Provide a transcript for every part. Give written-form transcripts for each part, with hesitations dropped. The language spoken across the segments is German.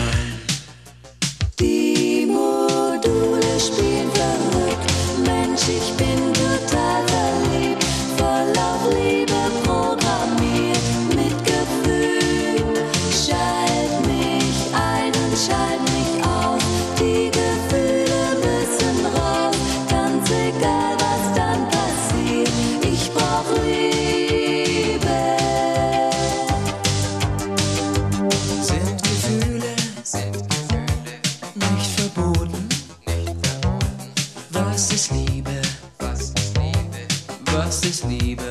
ein. Die Module spielen verrückt. Mensch, ich bin total verliebt. Voll auf Liebe programmiert. Mit Gefühl. Schalt mich ein und schalt mich aus. Die Gefühle müssen raus. Ganz egal, was dann passiert. Ich brauch Liebe. Sind Gefühle nicht verboten? Was ist Liebe? Was ist Liebe?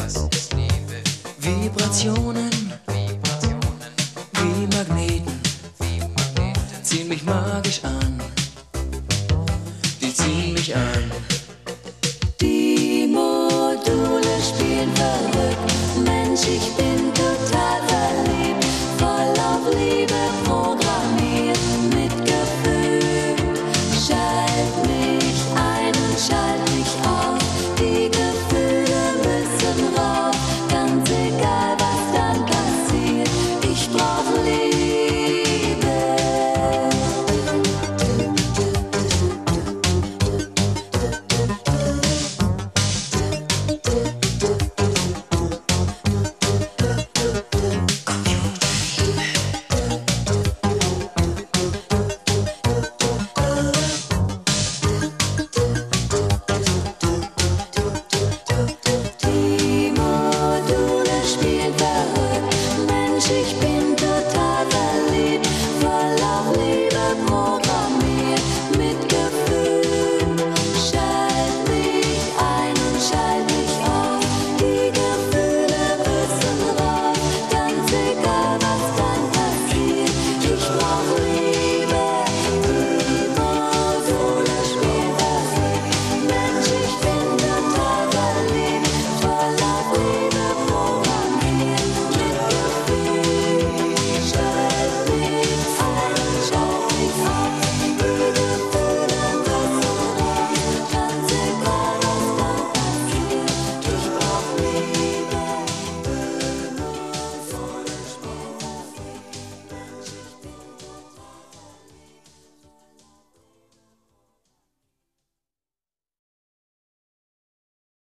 Vibrationen wie Magneten ziehen mich magisch an. Die ziehen mich an. Die Module spielen verrückt. Mensch, ich bin total